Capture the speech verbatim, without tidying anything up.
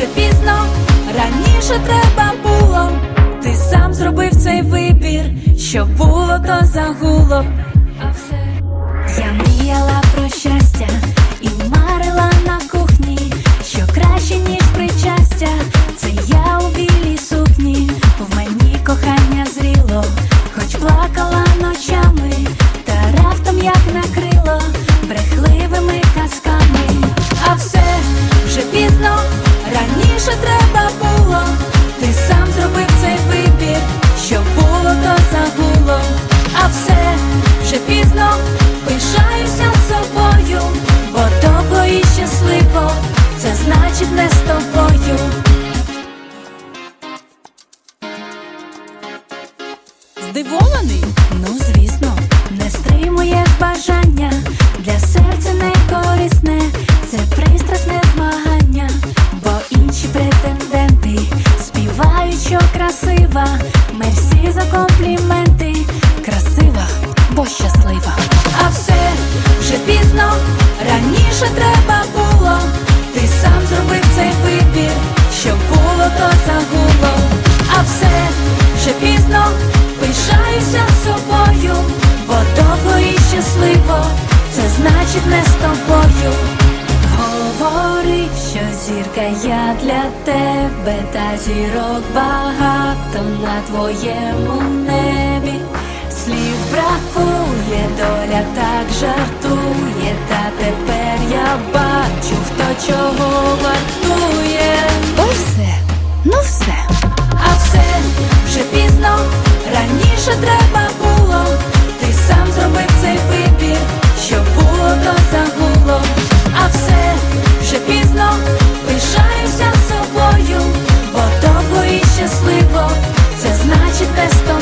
вже пізно, раніше треба було. Ти сам зробив цей вибір, що було, то загуло. А все я мріяла про щастя і марила на кухні, що краще, ніж причастя, це я у білій сукні. В мені кохання зріло, хоч плакала ночами, та раптом як накрило брехливими казками. А все вже пізно, раніше треба було. Ти сам зробив цей вибір, що було, то загуло. А все вже пізно, пишаюся собою, бо довго і щасливо, це значить не з тобою. Здивований? Ну звісно, не стримуєш бажання, для серця не корисне, це пристрасне змагання, бо інші претенденти співають, що красива. Мерсі за компліменти, красива, бо щаслива. А все вже пізно, раніше треба було. Ти сам зробив цей вибір, що було, то загуло. А все вже пізно, пишаюся собою, бо довго і щасливо, це значить не з тобою. Говорив, що зірка я для тебе, та зірок багато на твоєму небі. Слів бракує, доля так жартує, та тепер я бачу, хто чого вартує. О все, ну все. А все вже пізно, раніше треба було. Ти сам зробив цей вибір, що було, то загуло. А все вже пізно, пишаюся собою, бо довго і щасливо, це значить не з тобою.